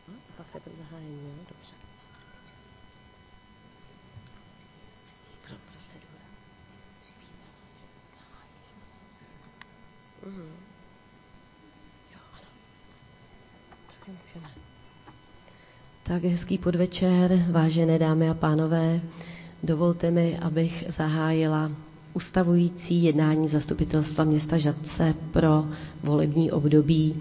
Pak teprve zahájení, jo? Dobře. Procedura. Jo, ano. Tak můžeme. Tak hezký podvečer, vážené dámy a pánové. Dovolte mi, abych zahájila ustavující jednání Zastupitelstva města Žatce pro volební období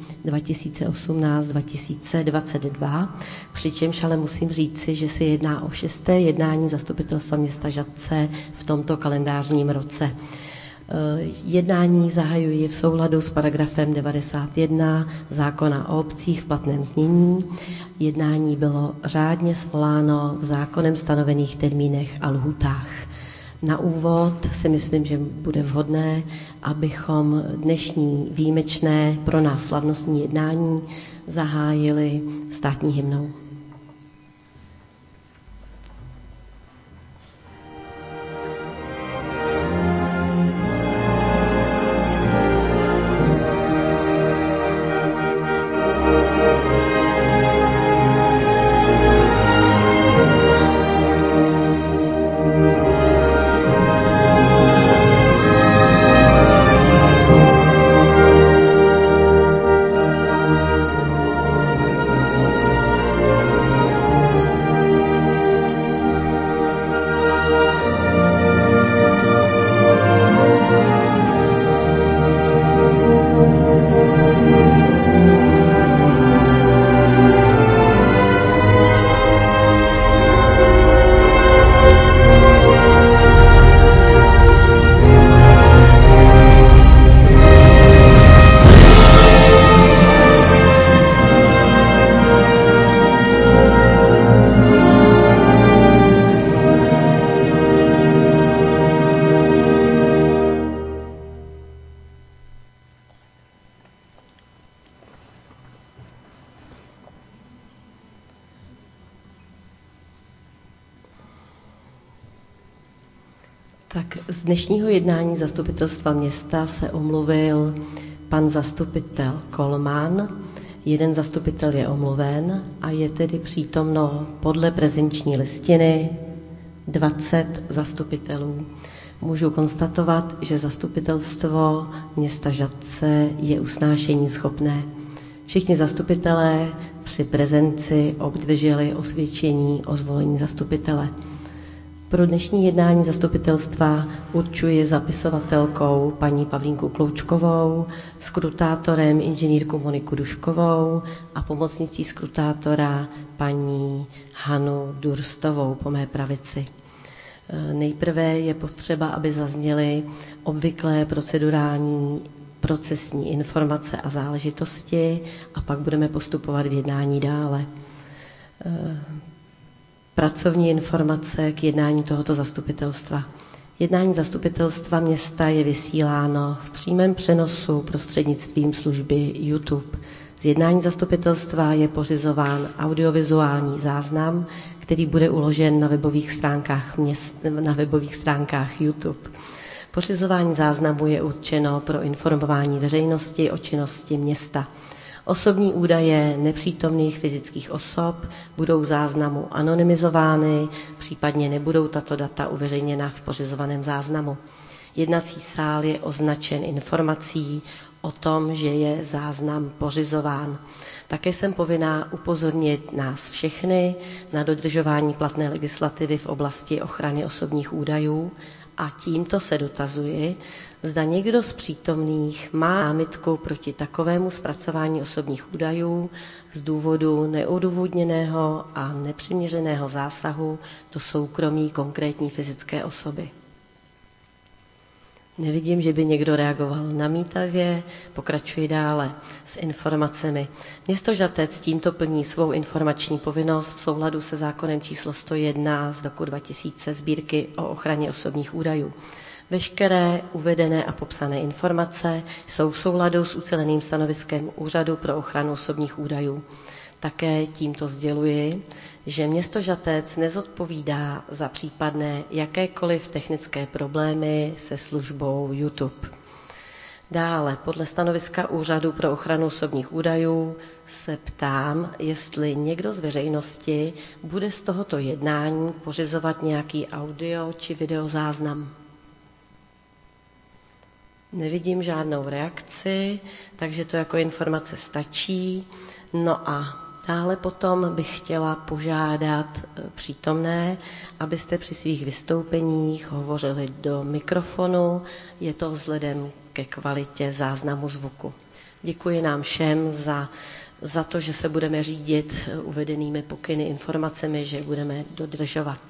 2018-2022, přičemž ale musím říci, že se jedná o 6. jednání Zastupitelstva města Žatce v tomto kalendářním roce. Jednání zahajuji v souladu s paragrafem 91 zákona o obcích v platném znění. Jednání bylo řádně svoláno v zákonem stanovených termínech a lhůtách. Na úvod si myslím, že bude vhodné, abychom dnešní výjimečné pro nás slavnostní jednání zahájili státní hymnou. Tak z dnešního jednání Zastupitelstva města se omluvil pan zastupitel Kolman, jeden zastupitel je omluven a je tedy přítomno podle prezenční listiny 20 zastupitelů. Můžu konstatovat, že zastupitelstvo města Žatce je usnášení schopné. Všichni zastupitelé při prezenci obdrželi osvědčení o zvolení zastupitele. Pro dnešní jednání zastupitelstva určuji zapisovatelkou paní Pavlínku Kloučkovou, skrutátorem inženýrku Moniku Duškovou a pomocnicí skrutátora paní Hanu Durstovou po mé pravici. Nejprve je potřeba, aby zazněly obvyklé procedurální procesní informace a záležitosti a pak budeme postupovat v jednání dále. Pracovní informace k jednání tohoto zastupitelstva. Jednání zastupitelstva města je vysíláno v přímém přenosu prostřednictvím služby YouTube. Z jednání zastupitelstva je pořizován audiovizuální záznam, který bude uložen na webových stránkách YouTube. Pořizování záznamu je určeno pro informování veřejnosti o činnosti města. Osobní údaje nepřítomných fyzických osob budou v záznamu anonymizovány, případně nebudou tato data uveřejněna v pořizovaném záznamu. Jednací sál je označen informací o tom, že je záznam pořizován. Také jsem povinná upozornit nás všechny na dodržování platné legislativy v oblasti ochrany osobních údajů a tímto se dotazuji, zda někdo z přítomných má námitku proti takovému zpracování osobních údajů z důvodu neodůvodněného a nepřiměřeného zásahu do soukromí konkrétní fyzické osoby. Nevidím, že by někdo reagoval namítavě, pokračuji dále s informacemi. Město Žatec tímto plní svou informační povinnost v souladu se zákonem číslo 101 z roku 2000 Sbírky o ochraně osobních údajů. Veškeré uvedené a popsané informace jsou v souladu s uceleným stanoviskem Úřadu pro ochranu osobních údajů. Také tímto sděluji, že město Žatec nezodpovídá za případné jakékoliv technické problémy se službou YouTube. Dále, podle stanoviska Úřadu pro ochranu osobních údajů se ptám, jestli někdo z veřejnosti bude z tohoto jednání pořizovat nějaký audio či videozáznam. Nevidím žádnou reakci, takže to jako informace stačí. No a dále potom bych chtěla požádat přítomné, abyste při svých vystoupeních hovořili do mikrofonu. Je to vzhledem ke kvalitě záznamu zvuku. Děkuji nám všem za to, že se budeme řídit uvedenými pokyny, informacemi, že budeme dodržovat.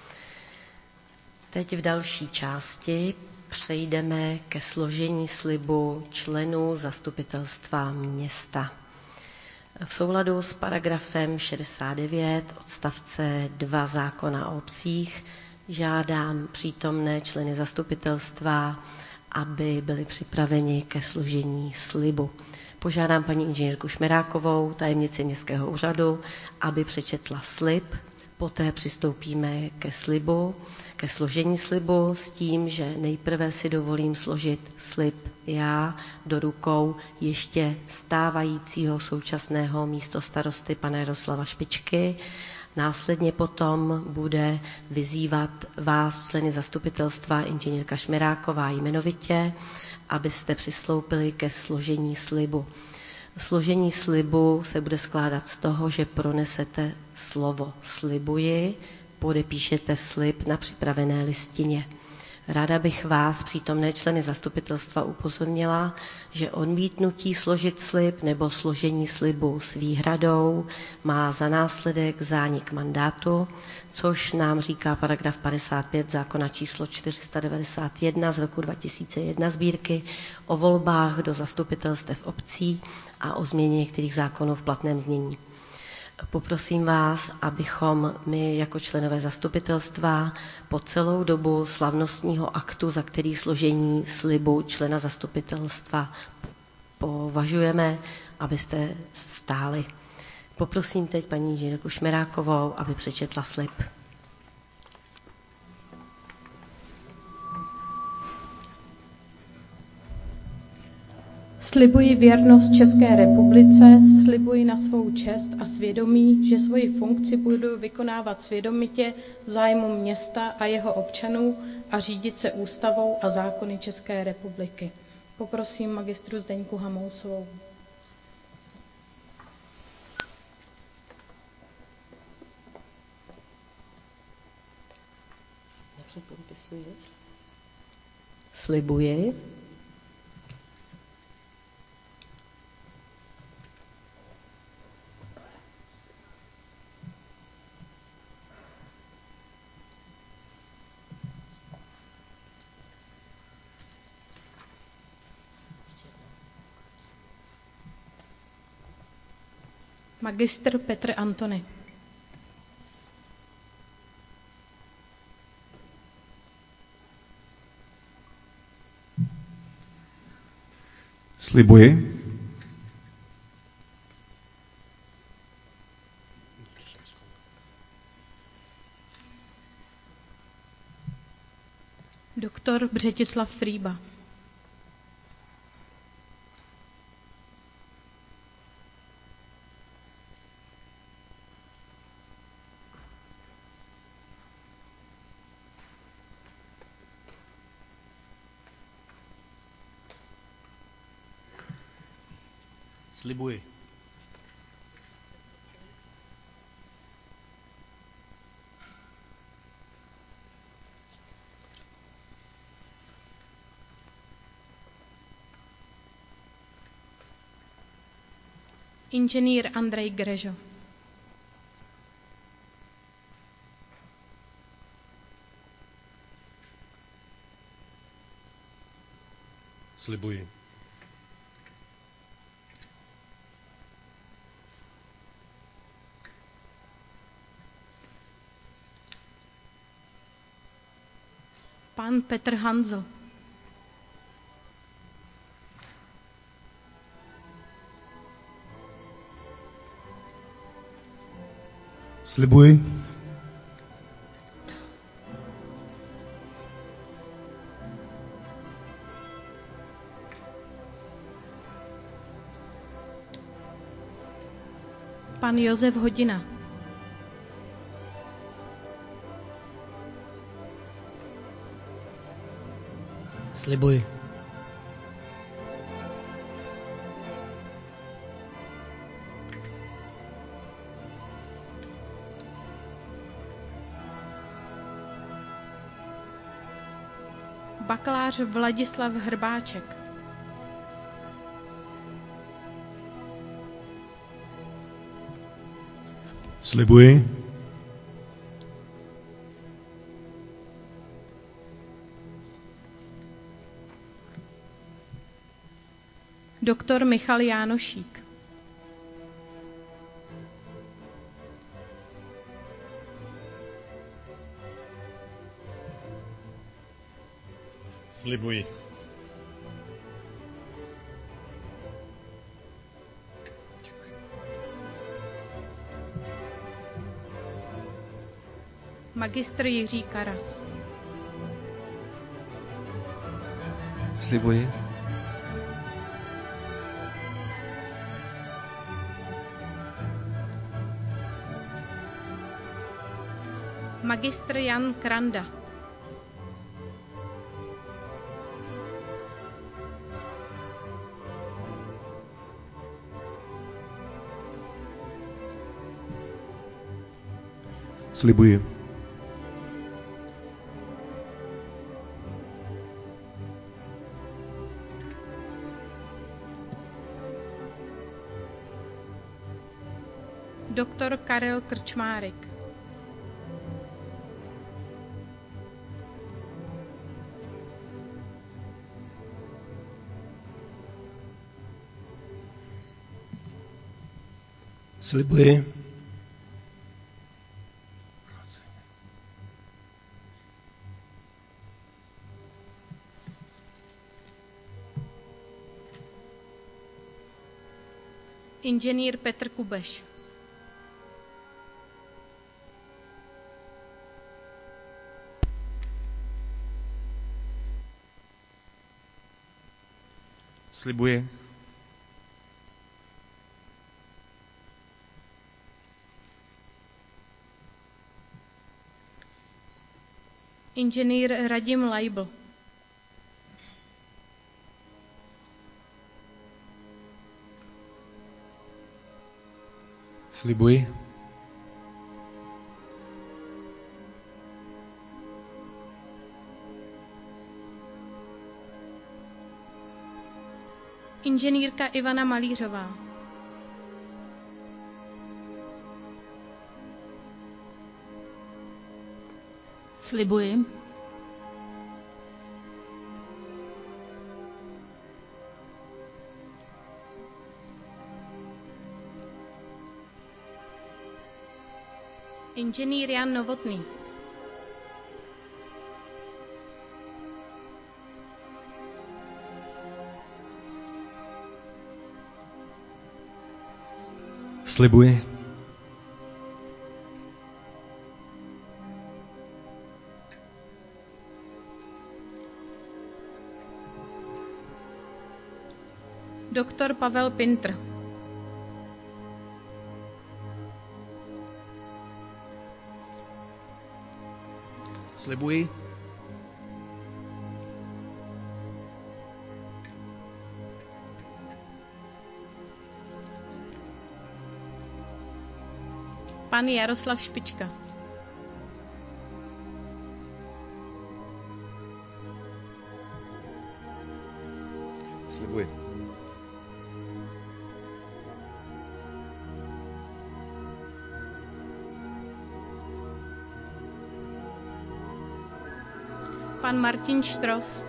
Teď v další části přejdeme ke složení slibu členů zastupitelstva města. V souladu s paragrafem 69 odstavce 2 zákona o obcích žádám přítomné členy zastupitelstva, aby byli připraveni ke složení slibu. Požádám paní inženýrku Šmerákovou, tajemnici městského úřadu, aby přečetla slib. Poté přistoupíme ke složení slibu s tím, že nejprve si dovolím složit slib já do rukou ještě stávajícího současného místostarosty pana Jaroslava Špičky. Následně potom bude vyzývat vás, členy zastupitelstva, inženýrka Šmeráková jmenovitě, abyste přistoupili ke složení slibu. Složení slibu se bude skládat z toho, že pronesete slovo slibuji, podepíšete slib na připravené listině. Ráda bych vás, přítomné členy zastupitelstva, upozornila, že odmítnutí složit slib nebo složení slibu s výhradou má za následek zánik mandátu, což nám říká paragraf 55 zákona číslo 491 z roku 2001 sbírky o volbách do zastupitelstev obcí a o změně některých zákonů v platném znění. Poprosím vás, abychom my jako členové zastupitelstva po celou dobu slavnostního aktu, za který složení slibu člena zastupitelstva považujeme, abyste stáli. Poprosím teď paní inženýrku Šmerákovou, aby přečetla slib. Slibuji věrnost České republice, slibuji na svou čest a svědomí, že svoji funkci budu vykonávat svědomitě v zájmu města a jeho občanů a řídit se ústavou a zákony České republiky. Poprosím magistru Zdeňku Hamousovou. Slibuji, Magistr Petr Antony. Slibuji, Doktor Břetislav Frýba. slibuji, Inženýr Andrej Grežo. slibuji, Pan Petr Hanzl. slibuji, Josef Hodina, Slibuji. bakalář Vladislav Hrbáček, Slibuji. doktor Michal Jánošík, Slibuji. magistr Jiří Karas, Slibuji. magistr Jan Kranda, Slibuji. doktor Karel Krčmárek, Slibuji. inženýr Petr Kubeš, Slibuji. inženýr Radim Leibl, Slibuji. inženýrka Ivana Malířová, Slibuji. inženýr Jan Novotný, Slibuji. doktor Pavel Pintr, Slibuji. pan Jaroslav Špička, Slibuji. pan Martin Štros,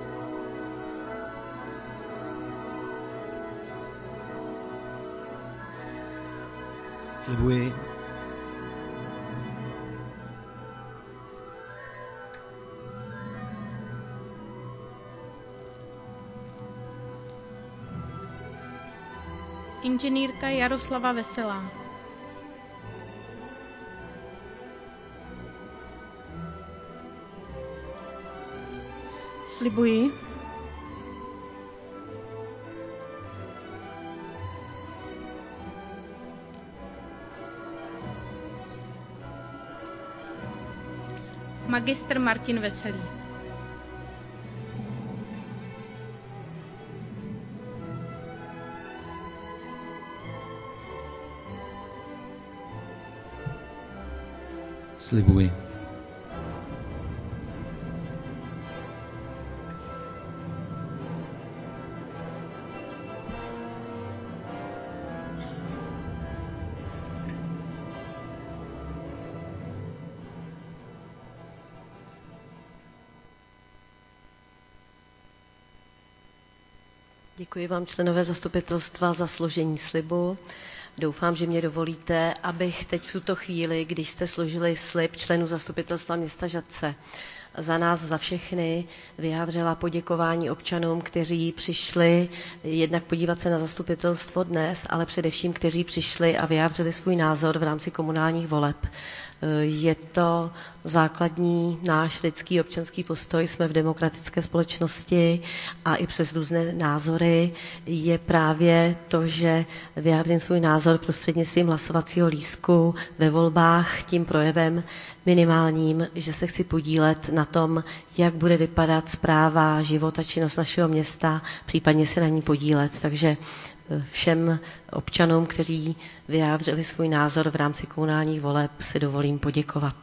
Slibuji. inženýrka Jaroslava Veselá, Slibuji. magistr Martin Veselý. Slibuji. Děkuji vám, členové zastupitelstva, za složení slibu. Doufám, že mě dovolíte, abych teď v tuto chvíli, když jste složili slib členů zastupitelstva města Žatce, za nás, za všechny, vyjádřila poděkování občanům, kteří přišli jednak podívat se na zastupitelstvo dnes, ale především, kteří přišli a vyjádřili svůj názor v rámci komunálních voleb. Je to základní náš lidský občanský postoj, jsme v demokratické společnosti a i přes různé názory je právě to, že vyjádřím svůj názor prostřednictvím hlasovacího lístku ve volbách tím projevem minimálním, že se chci podílet na tom, jak bude vypadat správa, život a činnost našeho města, případně se na ní podílet. Takže všem občanům, kteří vyjádřili svůj názor v rámci komunálních voleb, si dovolím poděkovat.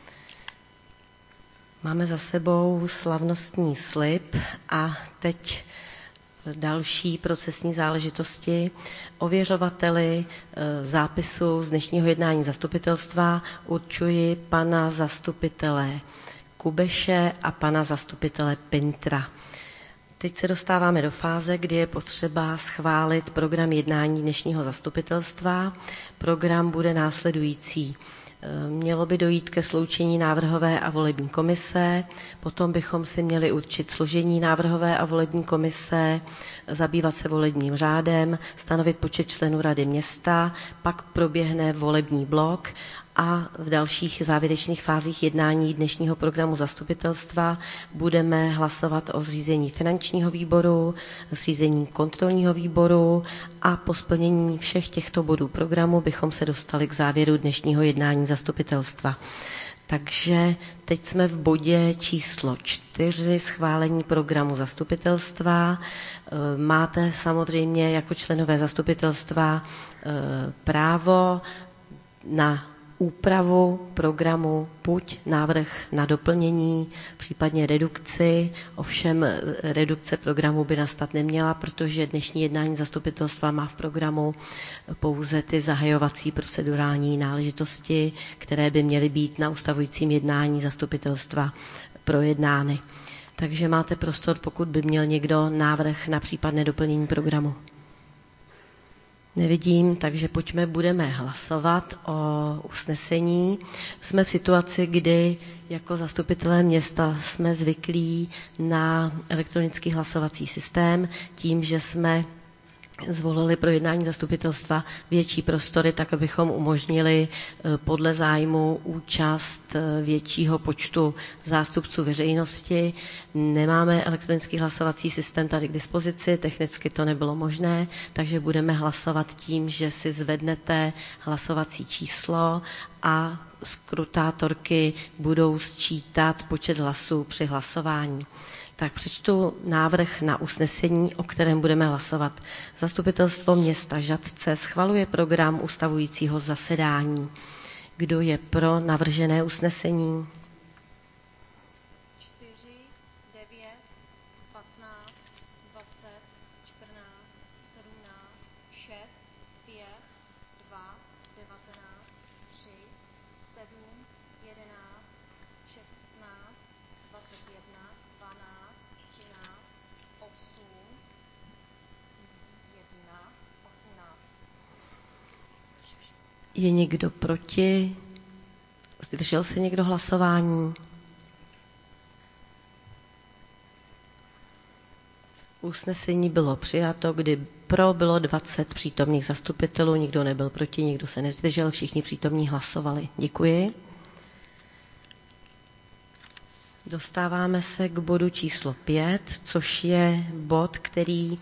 Máme za sebou slavnostní slib a teď další procesní záležitosti. Ověřovateli zápisu z dnešního jednání zastupitelstva určuji pana zastupitele Kubeše a pana zastupitele Pintra. Teď se dostáváme do fáze, kdy je potřeba schválit program jednání dnešního zastupitelstva. Program bude následující. Mělo by dojít ke sloučení návrhové a volební komise, potom bychom si měli určit složení návrhové a volební komise, zabývat se volebním řádem, stanovit počet členů rady města, pak proběhne volební blok a v dalších závěrečných fázích jednání dnešního programu zastupitelstva budeme hlasovat o zřízení finančního výboru, zřízení kontrolního výboru a po splnění všech těchto bodů programu bychom se dostali k závěru dnešního jednání zastupitelstva. Takže teď jsme v bodě číslo 4, schválení programu zastupitelstva. Máte samozřejmě jako členové zastupitelstva právo na úpravu programu, buď návrh na doplnění, případně redukci. Ovšem redukce programu by nastat neměla, protože dnešní jednání zastupitelstva má v programu pouze ty zahajovací procedurální náležitosti, které by měly být na ustavujícím jednání zastupitelstva projednány. Takže máte prostor, pokud by měl někdo návrh na případné doplnění programu. Nevidím, takže budeme hlasovat o usnesení. Jsme v situaci, kdy jako zastupitelé města jsme zvyklí na elektronický hlasovací systém, tím, že jsme zvolili pro jednání zastupitelstva větší prostory, tak abychom umožnili podle zájmu účast většího počtu zástupců veřejnosti. Nemáme elektronický hlasovací systém tady k dispozici, technicky to nebylo možné, takže budeme hlasovat tím, že si zvednete hlasovací číslo a skrutátorky budou sčítat počet hlasů při hlasování. Tak přečtu návrh na usnesení, o kterém budeme hlasovat. Zastupitelstvo města Žatce schvaluje program ustavujícího zasedání. Kdo je pro navržené usnesení? 4, 9, 15, 20, 14, 17, 6, 5, 2, 19, 3, 7, 11, 16, 21, 12, 13, 8, 1, 18. Je někdo proti? Zdržel se někdo hlasování? Usnesení bylo přijato, kdy pro bylo 20 přítomných zastupitelů, nikdo nebyl proti, nikdo se nezdržel, všichni přítomní hlasovali. Děkuji. Dostáváme se k bodu číslo 5, což je bod, který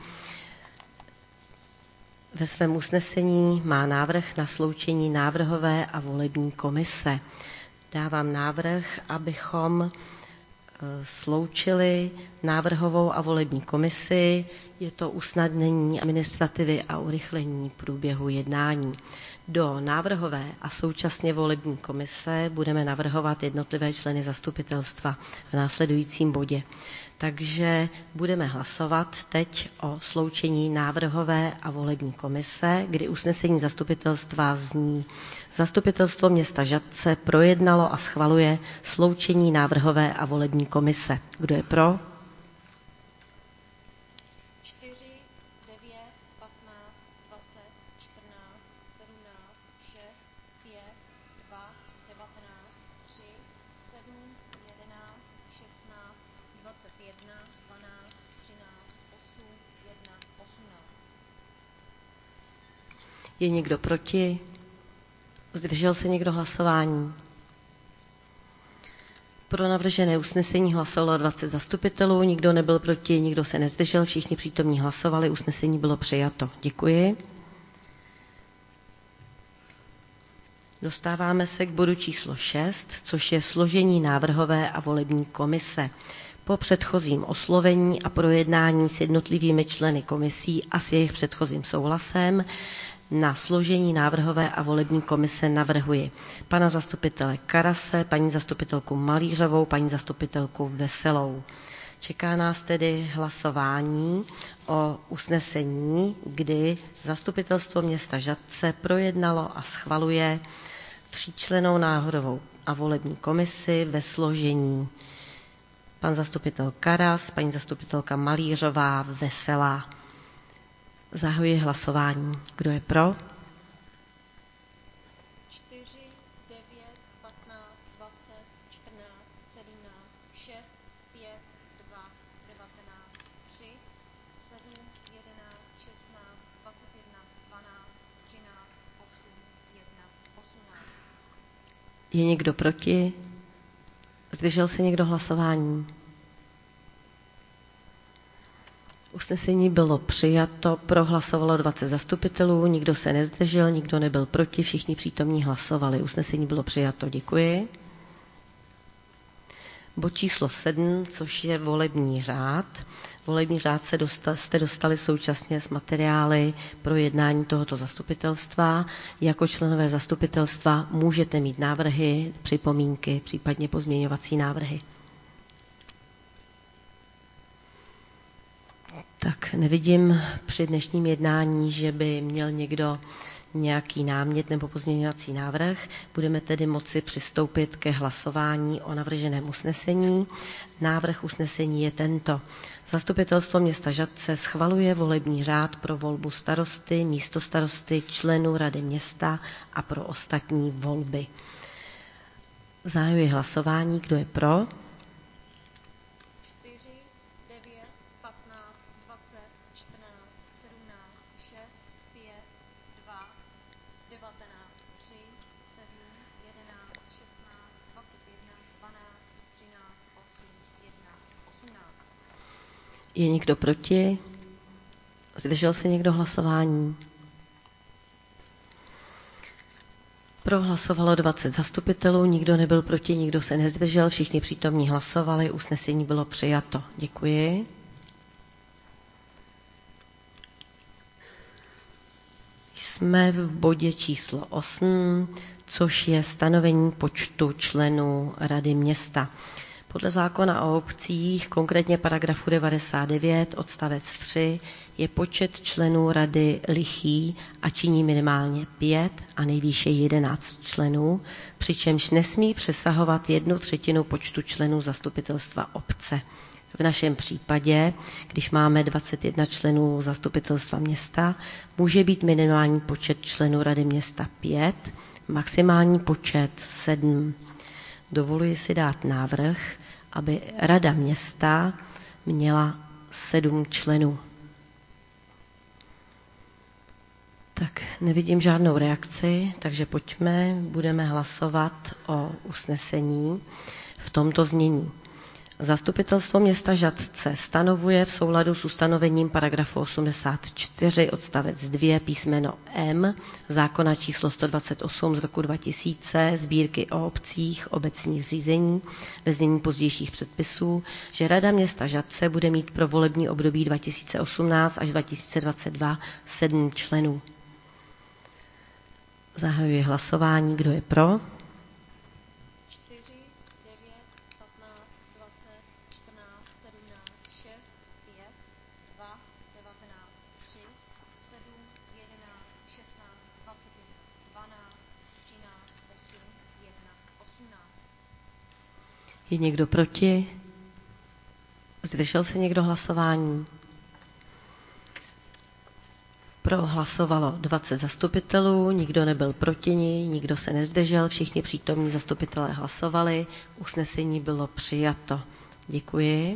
ve svém usnesení má návrh na sloučení návrhové a volební komise. dávám návrh, abychom sloučili návrhovou a volební komisi. Je to usnadnění administrativy a urychlení průběhu jednání. Do návrhové a současně volební komise budeme navrhovat jednotlivé členy zastupitelstva v následujícím bodě. Takže budeme hlasovat teď o sloučení návrhové a volební komise, kdy usnesení zastupitelstva zní: Zastupitelstvo města Žatce projednalo a schvaluje sloučení návrhové a volební komise. Kdo je pro? 4, 9, 15, 20, 14, 17, 6, 5, 2, 19, 3, 7, 11, 16, 21, 12, 13, 8, 1, 18. Je někdo proti? Zdržel se někdo hlasování? Pro navržené usnesení hlasovalo 20 zastupitelů, nikdo nebyl proti, nikdo se nezdržel, všichni přítomní hlasovali, usnesení bylo přijato. Děkuji. Dostáváme se k bodu číslo 6, což je složení návrhové a volební komise. Po předchozím oslovení a projednání s jednotlivými členy komisí a s jejich předchozím souhlasem na složení návrhové a volební komise navrhuji pana zastupitele Karase, paní zastupitelku Malířovou, paní zastupitelku Veselou. Čeká nás tedy hlasování o usnesení, kdy zastupitelstvo města Žatce projednalo a schvaluje 3člennou návrhovou a volební komisi ve složení pan zastupitel Karas, paní zastupitelka Malířová, Veselá. Zahajuji hlasování. Kdo je pro? 4, 9, 15, 20, 14, 17, 6, 5, 2, 19, 3, 7, 11, 16, 21, 12, 13, 8, 1, 18. Je někdo proti? Zdržel se někdo hlasování? Usnesení bylo přijato, prohlasovalo 20 zastupitelů, nikdo se nezdržel, nikdo nebyl proti, všichni přítomní hlasovali. Usnesení bylo přijato, děkuji. Bod číslo 7, což je volební řád. Volební řád jste dostali současně s materiály pro jednání tohoto zastupitelstva. Jako členové zastupitelstva můžete mít návrhy, připomínky, případně pozměňovací návrhy. Tak nevidím při dnešním jednání, že by měl někdo nějaký námět nebo pozměňovací návrh. Budeme tedy moci přistoupit ke hlasování o navrženém usnesení. Návrh usnesení je tento. Zastupitelstvo města Žatce schvaluje volební řád pro volbu starosty, místostarosty, členů rady města a pro ostatní volby. Zahajuji hlasování. Kdo je pro? 4, 9, 15, 20, 14, 17, 6, 5, 2, 19, 3, 7, 11, 16, 21, 12, 13, 8, 1, 18. Je někdo proti? Zdržel se někdo hlasování? Prohlasovalo 20 zastupitelů, nikdo nebyl proti, nikdo se nezdržel, všichni přítomní hlasovali, usnesení bylo přijato. Děkuji. Jsme v bodě číslo 8, což je stanovení počtu členů Rady města. Podle zákona o obcích, konkrétně paragrafu 99 odstavec 3, je počet členů rady lichý a činí minimálně 5 a nejvýše 11 členů, přičemž nesmí přesahovat 1/3 počtu členů zastupitelstva obce. V našem případě, když máme 21 členů zastupitelstva města, může být minimální počet členů rady města 5, maximální počet 7. Dovoluji si dát návrh, aby rada města měla 7 členů. Tak nevidím žádnou reakci, takže budeme hlasovat o usnesení v tomto znění. Zastupitelstvo města Žatce stanovuje v souladu s ustanovením paragrafu 84 odstavec 2 písmeno M zákona číslo 128 z roku 2000 sbírky o obcích, obecních zřízení ve znění pozdějších předpisů, že Rada města Žatce bude mít pro volební období 2018 až 2022 7 členů. Zahajuji hlasování. Kdo je pro? 4, 9, 15, 20, 14, 17, 6, 5, 2, 19, 3, 7, 11, 16, 21, 12, 13, 8, 1, 18. Je někdo proti? Zdržel se někdo hlasování? Pro hlasovalo 20 zastupitelů, nikdo nebyl proti, nikdo se nezdržel, všichni přítomní zastupitelé hlasovali, usnesení bylo přijato. Děkuji.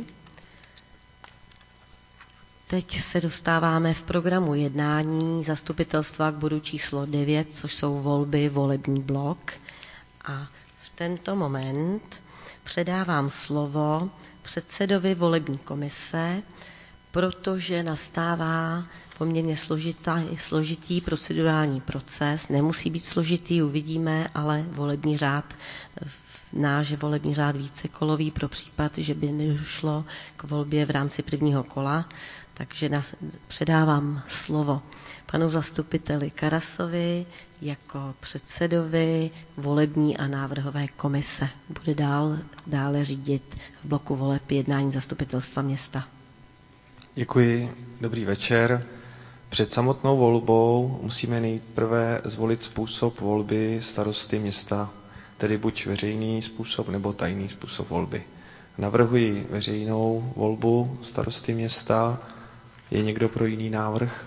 Teď se dostáváme v programu jednání zastupitelstva k bodu číslo 9, což jsou volby, volební blok. A v tento moment předávám slovo předsedovi volební komise, protože nastává poměrně složitý procedurální proces. Nemusí být složitý, uvidíme, ale volební řád, náš volební řád vícekolový pro případ, že by nedošlo k volbě v rámci prvního kola. Takže předávám slovo panu zastupiteli Karasovi jako předsedovi volební a návrhové komise. Bude dále řídit v bloku voleb jednání zastupitelstva města. Děkuji, dobrý večer. Před samotnou volbou musíme nejprve zvolit způsob volby starosty města, tedy buď veřejný způsob nebo tajný způsob volby. Navrhuji veřejnou volbu starosty města. Je někdo pro jiný návrh?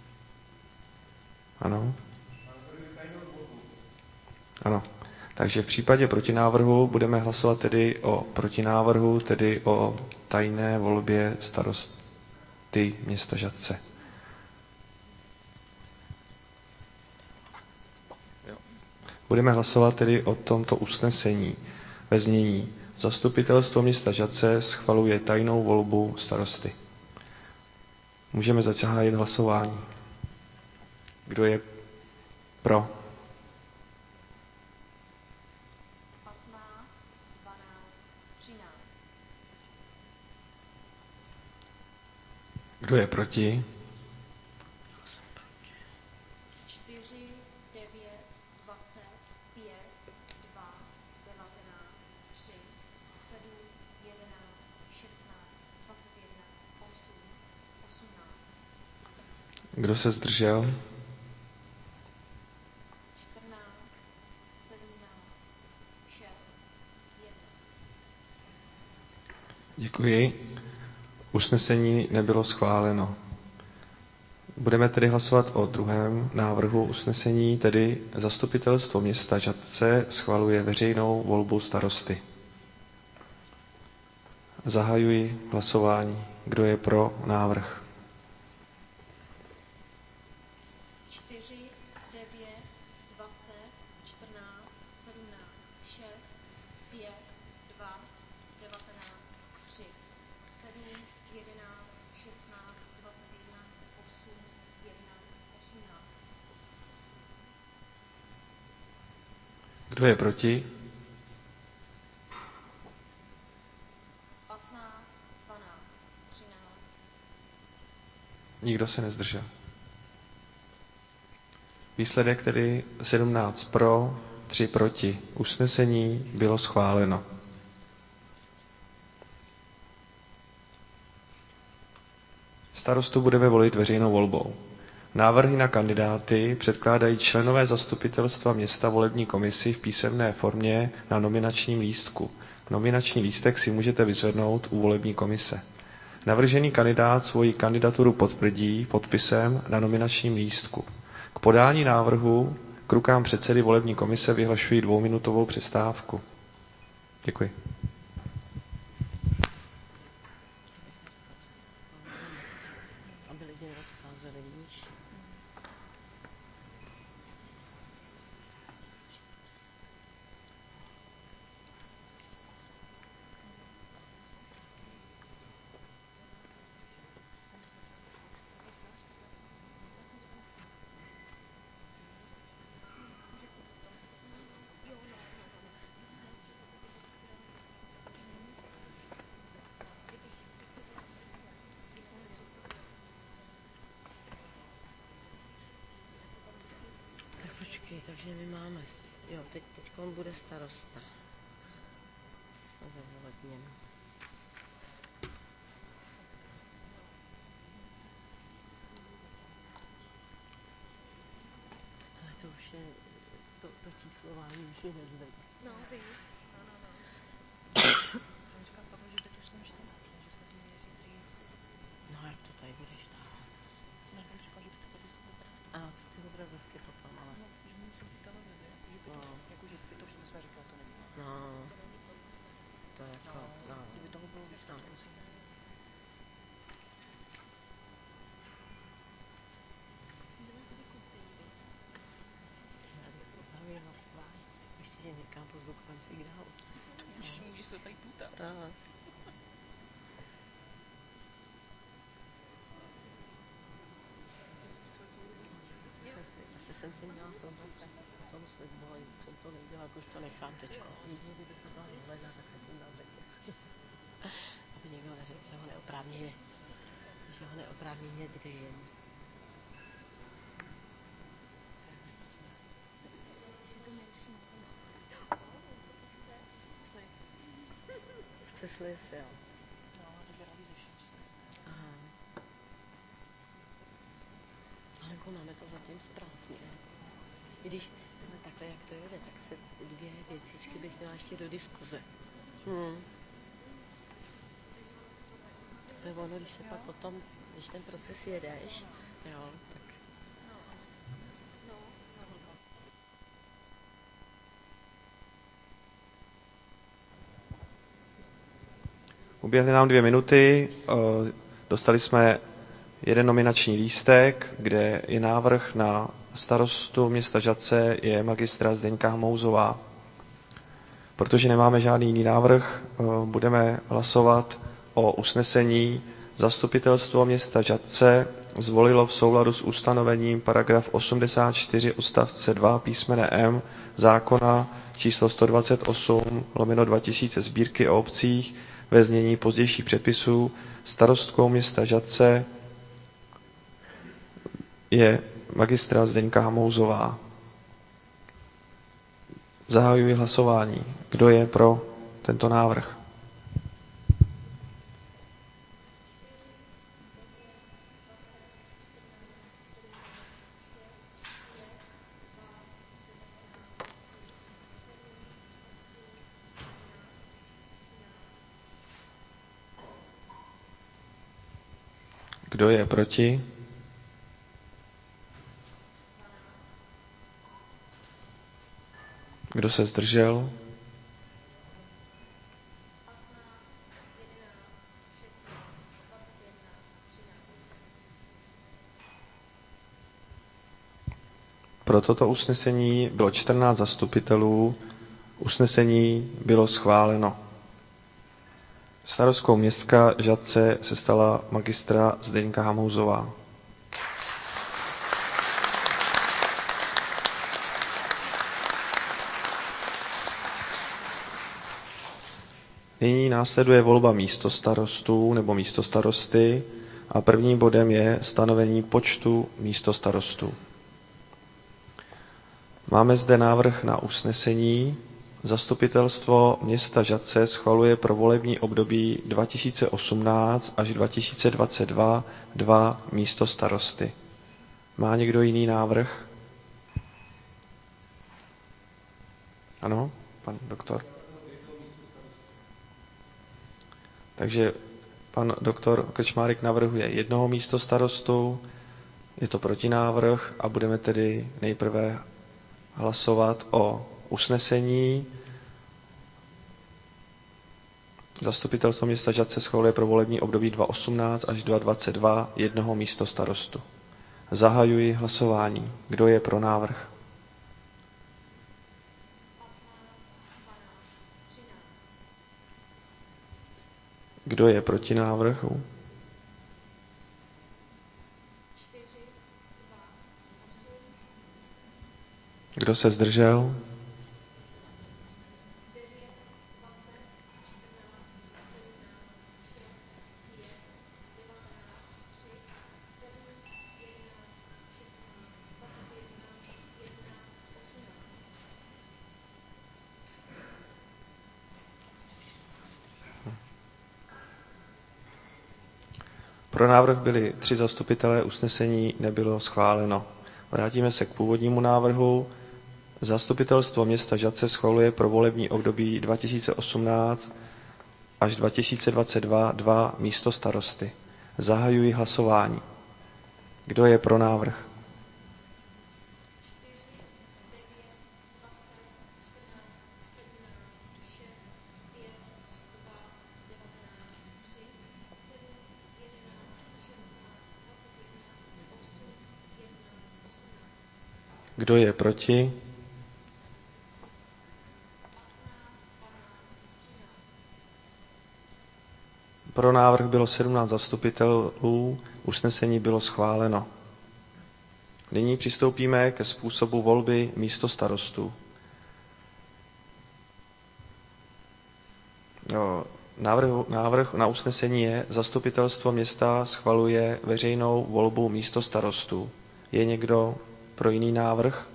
Ano? Ano. Takže v případě protinávrhu budeme hlasovat tedy o protinávrhu, tedy o tajné volbě starosty města Žatce. Budeme hlasovat tedy o tomto usnesení ve znění. Zastupitelstvo města Žatce schvaluje tajnou volbu starosty. Můžeme zahájit hlasování. Kdo je pro? 15, 12, 13. Kdo je proti? 4, 9, 20, 5, 2, 19, 3, 7, 11, 16, 21, 8, 18. Kdo se zdržel? 14, 17, 6, 1. Děkuji. Usnesení nebylo schváleno. Budeme tedy hlasovat o druhém návrhu usnesení, tedy zastupitelstvo města Žatce schvaluje veřejnou volbu starosty. Zahajuji hlasování. Kdo je pro návrh? 4, 9, 20, 14, 17, 6, 5, 2, 19, 3, 7, 11, 16, 21, 8, 1, 18. Kdo je proti? 15, 12, 13. Nikdo se nezdržel. Výsledek tedy 17 pro, 3 proti. Usnesení bylo schváleno. Starostu budeme volit veřejnou volbou. Návrhy na kandidáty předkládají členové zastupitelstva města volební komisi v písemné formě na nominačním lístku. Nominační lístek si můžete vyzvednout u volební komise. Navržený kandidát svoji kandidaturu potvrdí podpisem na nominačním lístku. K podání návrhu k rukám předsedy volební komise vyhlašuji 2minutovou přestávku. Děkuji. Takže my máme, jo, teď on bude starosta. Ve volebním. Ale to už je, to číslování už je nezde. No, víš. No jak to tady budeš dál? A co ty obrazovky potom, ale? No, to jako, no. Kdyby toho bylo víc, no. Já bych popravil hlasování. Ještě tě někam po zvukovém signálu. Můžeš se tady tutat. Aha. Asi jsem si měla sobrat, tak potom sliboval, jsem to nedělal, už to nechám teďko. Jedině, kdybych to byla zhledná, tak se jsem dal řetěz. Aby někdo neřekl, že ho neoprávněně držím. Chce slis, jo. Aha. Ale jako máme to zatím správně. I když takhle, jak to jede, tak se dvě věcičky bych měla ještě do diskuze. To je ono, když se pak potom, když ten proces jedeš, jo, tak... Uběhly nám 2 minuty, dostali jsme jeden nominační lístek, kde je návrh na starostu města Žatce, je magistra Zdeňka Hamouzová. Protože nemáme žádný jiný návrh, budeme hlasovat o usnesení. Zastupitelstvo města Žatce zvolilo v souladu s ustanovením paragraf 84 odstavce 2 písmene M zákona číslo 128/2000 Sbírky o obcích ve znění pozdějších předpisů. Starostkou města Žatce je magistra Zdeňka Hamouzová. Zahajuji hlasování. Kdo je pro tento návrh? Kdo je proti? Kdo se zdržel? Pro toto usnesení bylo 14 zastupitelů. Usnesení bylo schváleno. Starostkou města Žatce se stala magistra Zdeňka Hamouzová. Nyní následuje volba místostarostů nebo místostarosty a prvním bodem je stanovení počtu místostarostů. Máme zde návrh na usnesení. Zastupitelstvo města Žatce schvaluje pro volební období 2018 až 2022 2 místostarosty. Má někdo jiný návrh? Ano, pan doktor. Takže pan doktor Krčmárik navrhuje 1 místostarostu, je to protinávrh a budeme tedy nejprve hlasovat o usnesení. Zastupitelstvo města Žatce schvaluje pro volební období 2018 až 2022 1 místostarostu. Zahajuji hlasování. Kdo je pro návrh? Kdo je proti návrhu? Kdo se zdržel? Pro návrh byli 3 zastupitelé, usnesení nebylo schváleno. Vrátíme se k původnímu návrhu. Zastupitelstvo města Žatce schvaluje pro volební období 2018 až 2022 2 místostarosty. Zahajuji hlasování. Kdo je pro návrh? Kdo je proti? Pro návrh bylo 17 zastupitelů, usnesení bylo schváleno. Nyní přistoupíme ke způsobu volby místostarostů. Návrh na usnesení je: zastupitelstvo města schvaluje veřejnou volbu místostarostů. Je někdo pro jiný návrh?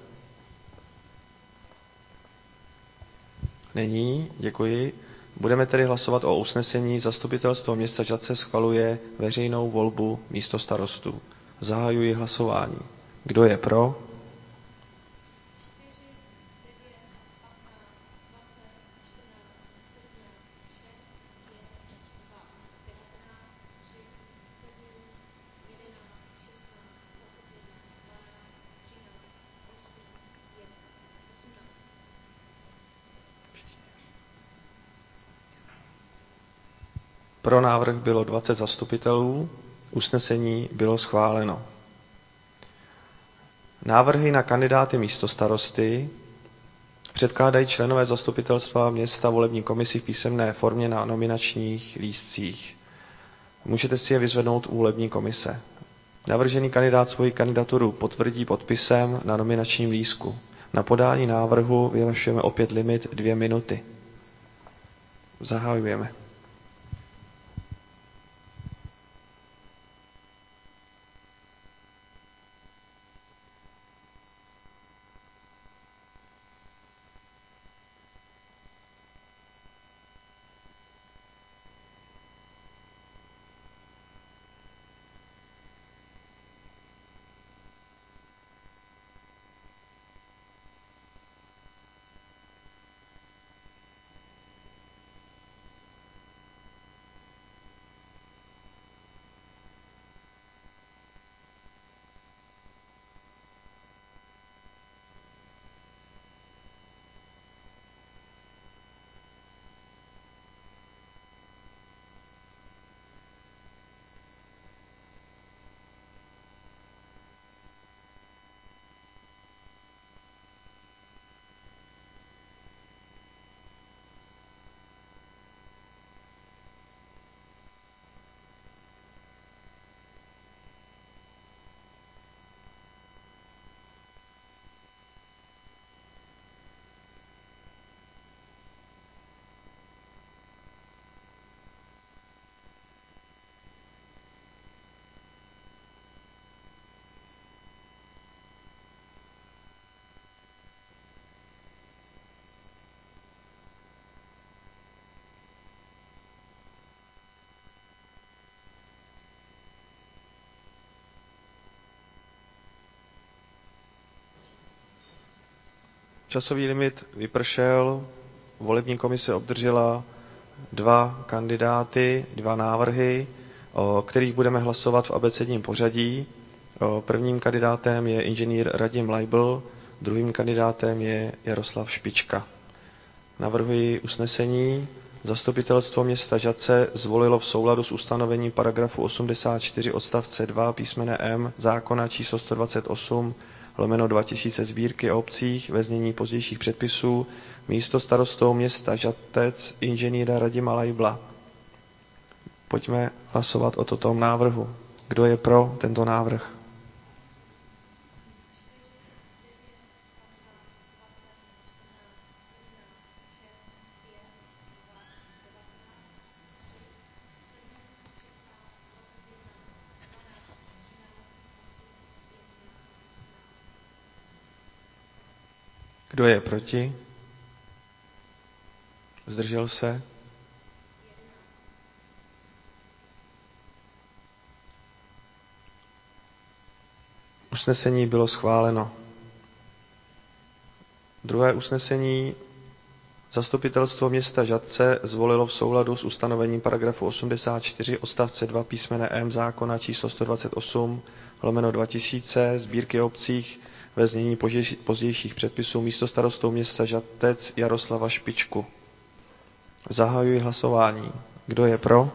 Není, děkuji. Budeme tedy hlasovat o usnesení: zastupitelstvo města Žatce schvaluje veřejnou volbu místostarostů. Zahajuji hlasování. Kdo je pro? Pro návrh bylo 20 zastupitelů, usnesení bylo schváleno. Návrhy na kandidáty místostarosty předkládají členové zastupitelstva města volební komisi v písemné formě na nominačních lístcích. Můžete si je vyzvednout u volební komise. Navržený kandidát svoji kandidaturu potvrdí podpisem na nominačním lístku. Na podání návrhu vyhlašujeme opět limit 2 minuty. Zahajujeme. Časový limit vypršel, volební komise obdržela 2 kandidáty, 2 návrhy, o kterých budeme hlasovat v abecedním pořadí. Prvním kandidátem je inženýr Radim Leibl, druhým kandidátem je Jaroslav Špička. Navrhuji usnesení: zastupitelstvo města Žatce zvolilo v souladu s ustanovením paragrafu 84 odstavce 2 písmene M zákona číslo 128/2000 Sbírky o obcích ve znění pozdějších předpisů místostarostou města Žatec inženýra Radima Leibla. Pojďme hlasovat o tomto návrhu. Kdo je pro tento návrh? Kdo je proti? Zdržel se? Usnesení bylo schváleno. Druhé usnesení. Zastupitelstvo města Žatce zvolilo v souladu s ustanovením paragrafu 84 odstavce 2 písmene M zákona číslo 128/2000 Sbírky o obcích ve znění pozdějších předpisů místostarostou města Žatec Jaroslava Špičku. Zahajuji hlasování. Kdo je pro?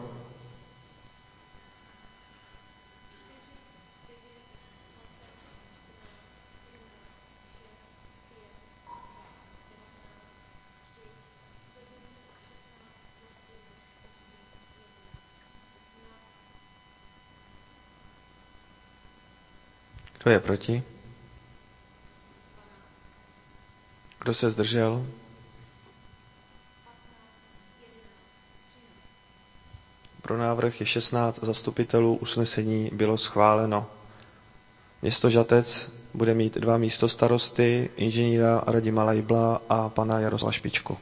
Kdo je proti? Kdo se zdržel? Pro návrh je 16 zastupitelů, usnesení bylo schváleno. Město Žatec bude mít 2 místostarosty, inženýra Radima Lajbla a pana Jaroslava Špičku.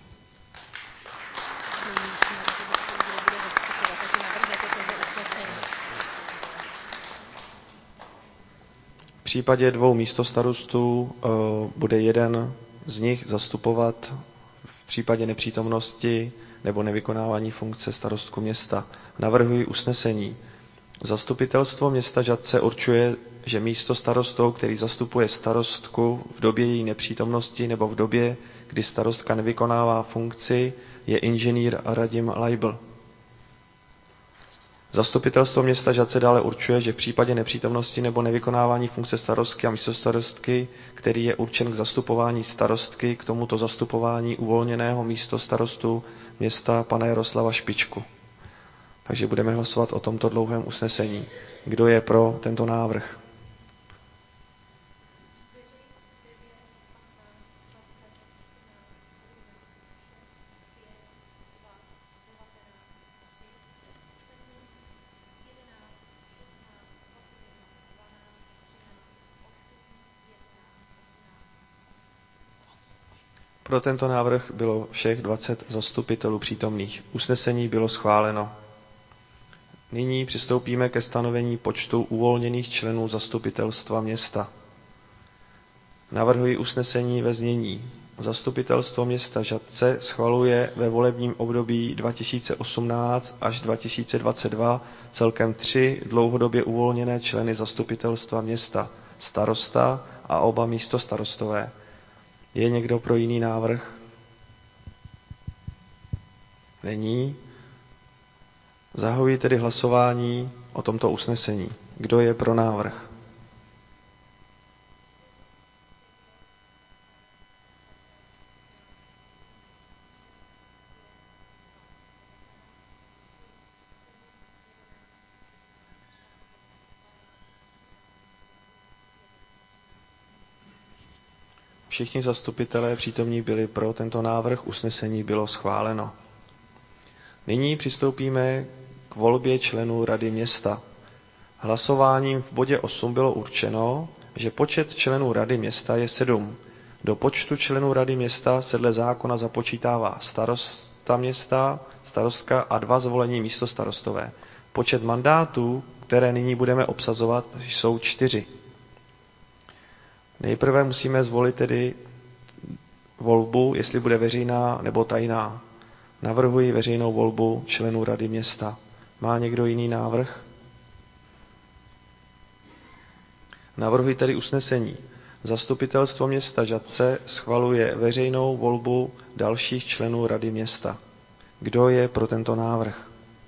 V případě 2 místostarostů bude jeden z nich zastupovat v případě nepřítomnosti nebo nevykonávání funkce starostku města. Navrhuji usnesení. Zastupitelstvo města Žatce určuje, že místostarostou, který zastupuje starostku v době její nepřítomnosti nebo v době, kdy starostka nevykonává funkci, je inženýr Radim Lajbl. Zastupitelstvo města Žatce dále určuje, že v případě nepřítomnosti nebo nevykonávání funkce starostky a místostarostky, který je určen k zastupování starostky, k tomuto zastupování uvolněného místostarostu města pana Jaroslava Špičku. Takže budeme hlasovat o tomto dlouhém usnesení. Kdo je pro tento návrh? Pro tento návrh bylo všech 20 zastupitelů přítomných. Usnesení bylo schváleno. Nyní přistoupíme ke stanovení počtu uvolněných členů zastupitelstva města. Navrhuji usnesení ve znění. Zastupitelstvo města Žatce schvaluje ve volebním období 2018 až 2022 celkem 3 dlouhodobě uvolněné členy zastupitelstva města, starosta a 2 místostarostové. Je někdo pro jiný návrh? Není. Zahajuji tedy hlasování o tomto usnesení. Kdo je pro návrh? Všichni zastupitelé přítomní byli pro tento návrh, usnesení bylo schváleno. Nyní přistoupíme k volbě členů Rady města. Hlasováním v bodě 8 bylo určeno, že počet členů Rady města je 7. Do počtu členů Rady města se dle zákona započítává starosta města, starostka a 2 zvolení místostarostové. Počet mandátů, které nyní budeme obsazovat, jsou 4. Nejprve musíme zvolit tedy volbu, jestli bude veřejná nebo tajná. Navrhuji veřejnou volbu členů Rady města. Má někdo jiný návrh? Navrhuji tedy usnesení. Zastupitelstvo města Žatce schvaluje veřejnou volbu dalších členů Rady města. Kdo je pro tento návrh?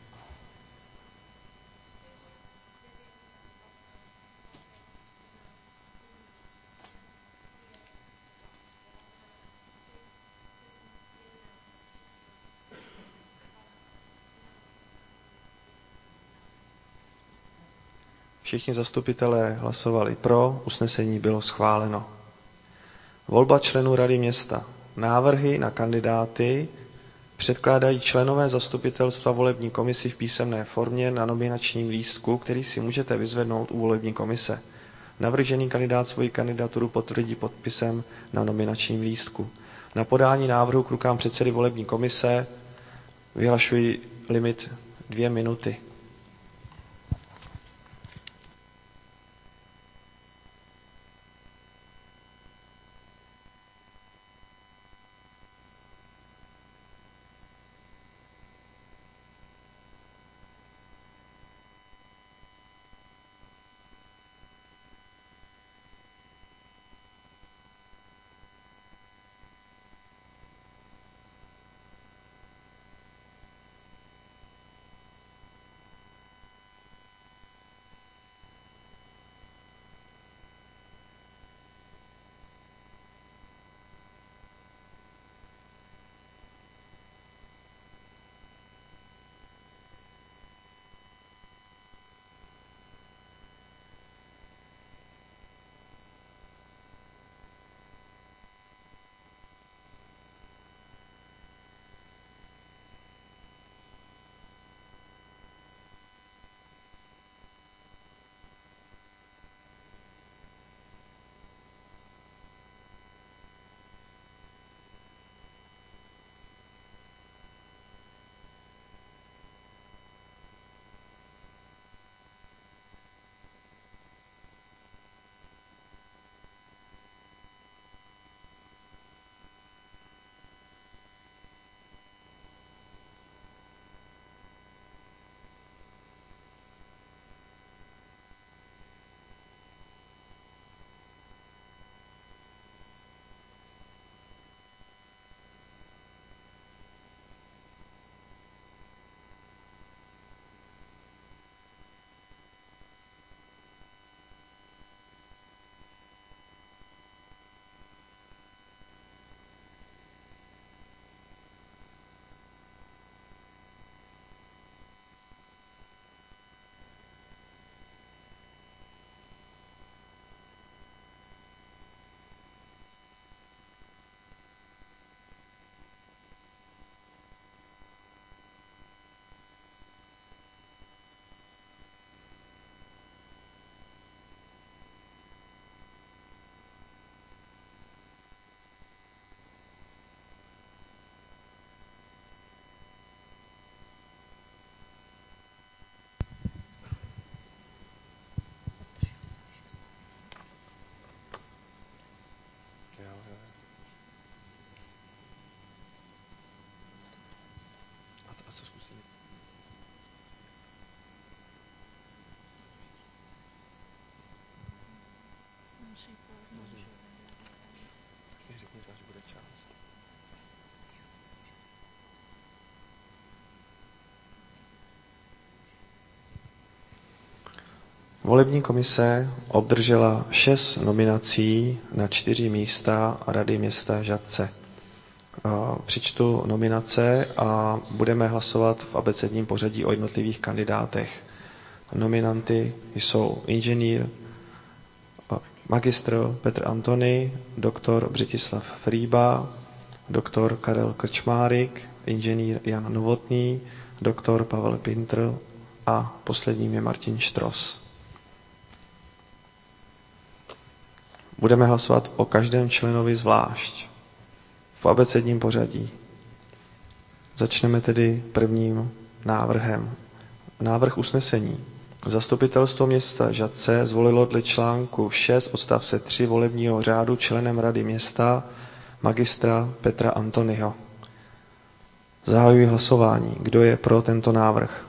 Všichni zastupitelé hlasovali pro, usnesení bylo schváleno. Volba členů Rady města. Návrhy na kandidáty předkládají členové zastupitelstva volební komisi v písemné formě na nominačním lístku, který si můžete vyzvednout u volební komise. Navržený kandidát svoji kandidaturu potvrdí podpisem na nominačním lístku. Na podání návrhu k rukám předsedy volební komise vyhlašuji limit 2 minuty. Volební komise obdržela 6 nominací na 4 místa Rady města Žatce. Přečtu nominace a budeme hlasovat v abecedním pořadí o jednotlivých kandidátech. Nominanty jsou inženýr magistr Petr Antony, doktor Břetislav Frýba, doktor Karel Krčmárik, inženýr Jan Novotný, doktor Pavel Pintr a posledním je Martin Štros. Budeme hlasovat o každém členovi zvlášť v abecedním pořadí. Začneme tedy prvním návrhem. Návrh usnesení. Zastupitelstvo města Žatce zvolilo dle článku 6 odstavce 3 volebního řádu členem Rady města magistra Petra Antonyho. Zahajuji hlasování. Kdo je pro tento návrh?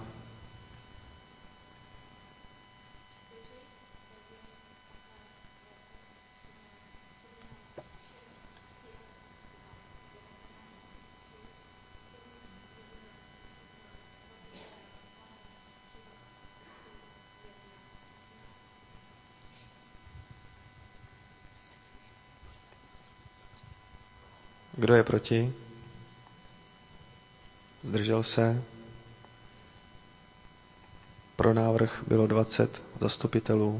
Kdo je proti? Zdržel se? Pro návrh bylo 20 zastupitelů.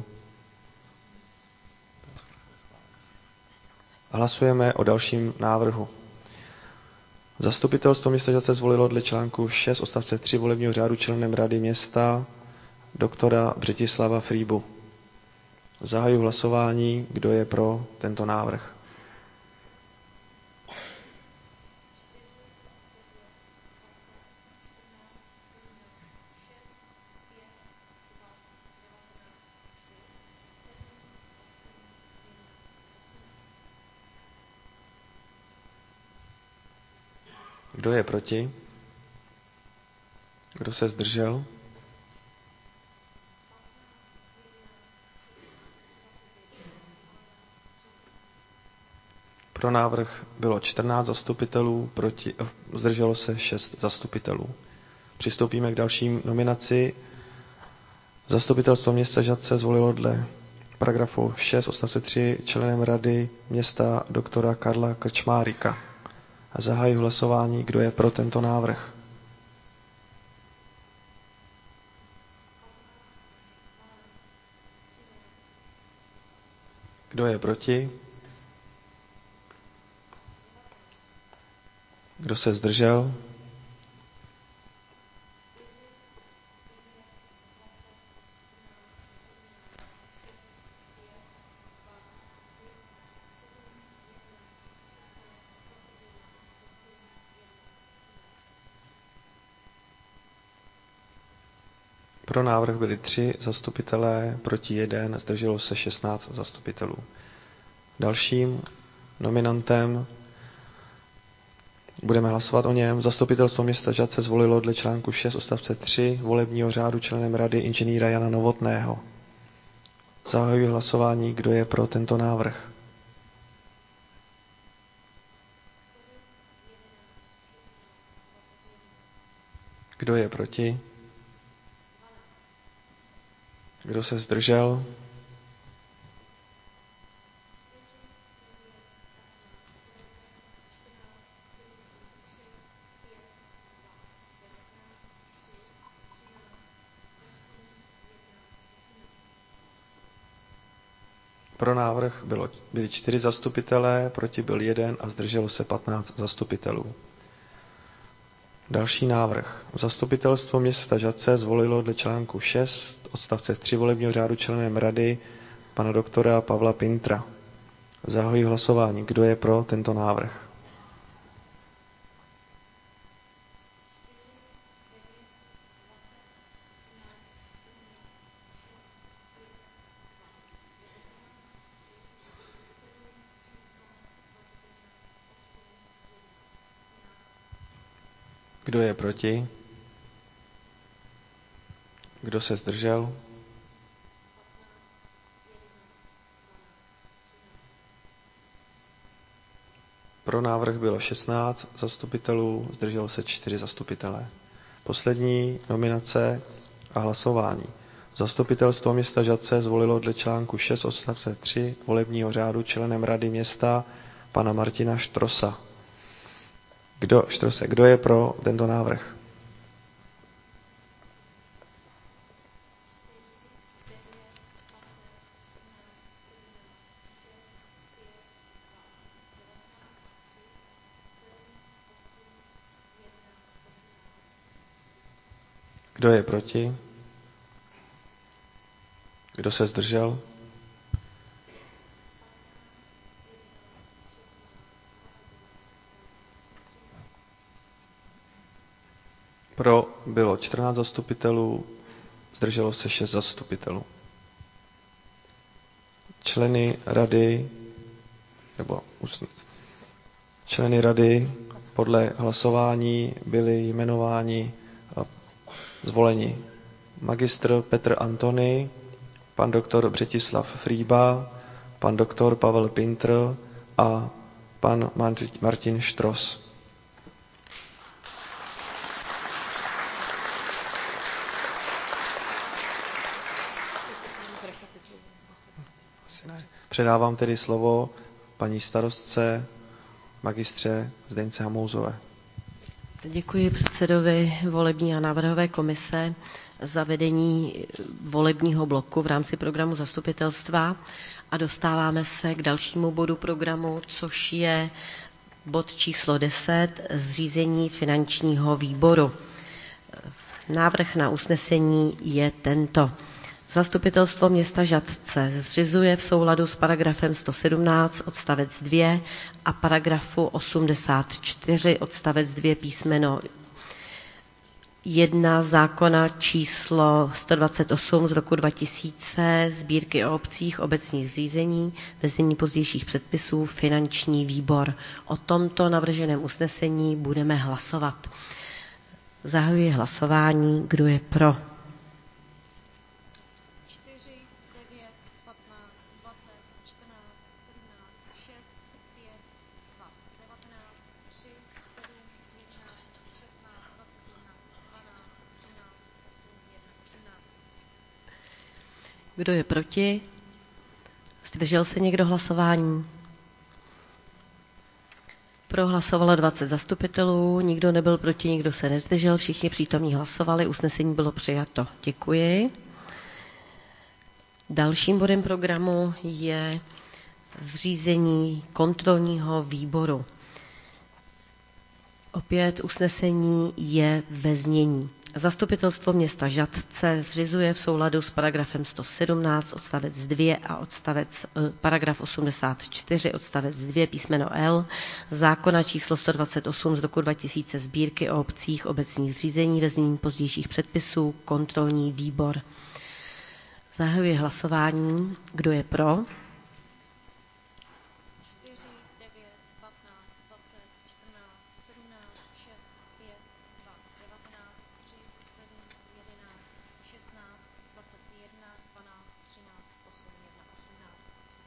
Hlasujeme o dalším návrhu. Zastupitelstvo města Žatce zvolilo dle článku 6 odstavce 3 volebního řádu členem Rady města doktora Břetislava Frýbu. Zahajuji hlasování. Kdo je pro tento návrh? Kdo je proti? Kdo se zdržel? Pro návrh bylo 14 zastupitelů, zdrželo se 6 zastupitelů. Přistoupíme k dalším nominaci. Zastupitelstvo města Žatce zvolilo dle paragrafu 6 odstavce 3 členem Rady města doktora Karla Krčmárika. Zahajuji hlasování. Kdo je pro tento návrh? Kdo je proti? Kdo se zdržel? Pro návrh byli 3 zastupitelé, proti 1, zdrželo se 16 zastupitelů. Dalším nominantem budeme hlasovat o něm. Zastupitelstvo města Žatce zvolilo dle článku 6 odstavce 3 volebního řádu členem Rady inženýra Jana Novotného. Zahajuji hlasování. Kdo je pro tento návrh? Kdo je proti? Kdo se zdržel? Pro návrh byli 4 zastupitelé, proti byl 1 a zdrželo se 15 zastupitelů. Další návrh. Zastupitelstvo města Žatce zvolilo dle článku 6 odstavce 3 volebního řádu členem Rady pana doktora Pavla Pintra. Zahajuji hlasování. Kdo je pro tento návrh? Kdo je proti? Kdo se zdržel? Pro návrh bylo 16 zastupitelů, zdrželo se 4 zastupitelé. Poslední nominace a hlasování. Zastupitelstvo města Žatce zvolilo dle článku 6 odstavce 3 volebního řádu členem rady města pana Martina Štrosa. Kdo je pro tento návrh? Kdo je proti? Kdo se zdržel? Pro bylo 14 zastupitelů, zdrželo se 6 zastupitelů. Členy rady podle hlasování byli jmenováni a zvoleni magistr Petr Antony, pan doktor Břetislav Frýba, pan doktor Pavel Pintr a pan Martin Štros. Předávám tedy slovo paní starostce, magistře Zdeňce Hamouzové. Děkuji předsedovi volební a návrhové komise za vedení volebního bloku v rámci programu zastupitelstva a dostáváme se k dalšímu bodu programu, což je bod číslo 10, zřízení finančního výboru. Návrh na usnesení je tento. Zastupitelstvo města Žatce zřizuje v souladu s paragrafem 117 odstavec 2 a paragrafu 84 odstavec 2 písmeno 1 zákona číslo 128 z roku 2000 sbírky o obcích obecních zřízení ve znění pozdějších předpisů finanční výbor. O tomto navrženém usnesení budeme hlasovat. Zahajuji hlasování. Kdo je pro? 4, 9, 15, 20, 14, 17, 6, 5, 2, 19, 3, 7, 11, 16, 21, 12, 13, 8, 1, 18. Kdo je proti? Zdržel se někdo hlasování? Pro hlasovalo 20 zastupitelů, nikdo nebyl proti, nikdo se nezdržel, všichni přítomní hlasovali, usnesení bylo přijato. Děkuji. Dalším bodem programu je zřízení kontrolního výboru. Opět usnesení je ve znění. Zastupitelstvo města Žatce zřizuje v souladu s paragrafem 117 odstavec 2 a paragraf 84 odstavec 2 písmeno L zákona číslo 128 z roku 2000 sbírky o obcích obecních zřízení ve znění pozdějších předpisů kontrolní výbor. Zahajuji hlasování. Kdo je pro? 4, 9, 15, 20, 14, 17, 6, 5, 2, 19, 3, 7, 11, 16, 21, 12, 13, 8, 1, 18.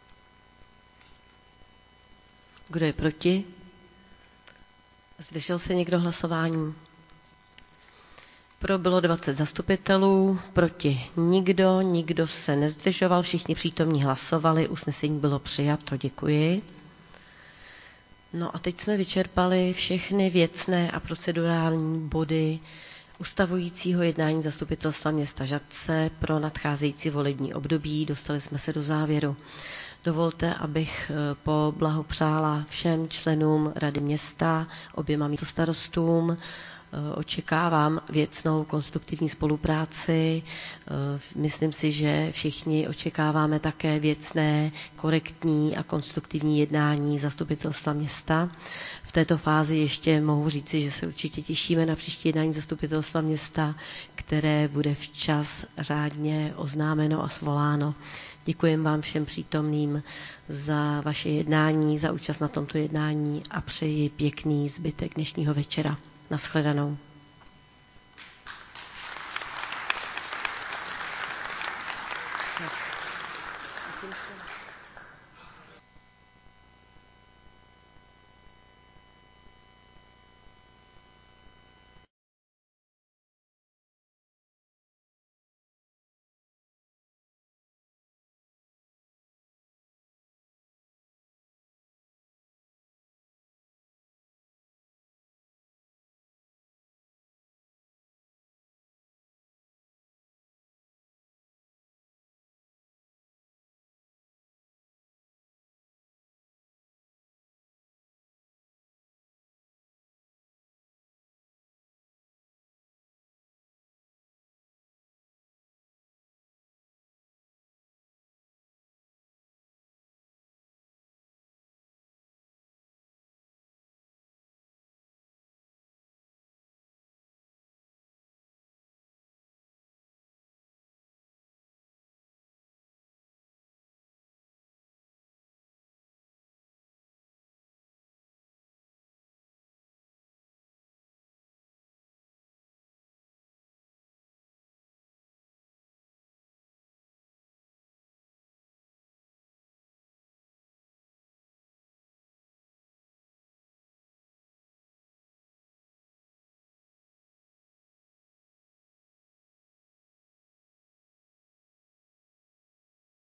Kdo je proti? Zdržel se někdo hlasování? Pro bylo 20 zastupitelů, proti nikdo se nezdržoval, všichni přítomní hlasovali, usnesení bylo přijato, děkuji. No a teď jsme vyčerpali všechny věcné a procedurální body ustavujícího jednání zastupitelstva města Žatce pro nadcházející volební období. Dostali jsme se do závěru. Dovolte, abych poblahopřála všem členům rady města, oběma místostarostům. Očekávám věcnou konstruktivní spolupráci. Myslím si, že všichni očekáváme také věcné, korektní a konstruktivní jednání zastupitelstva města. V této fázi ještě mohu říci, že se určitě těšíme na příští jednání zastupitelstva města, které bude včas řádně oznámeno a svoláno. Děkuji vám všem přítomným za vaše jednání, za účast na tomto jednání a přeji pěkný zbytek dnešního večera. Nashledanou.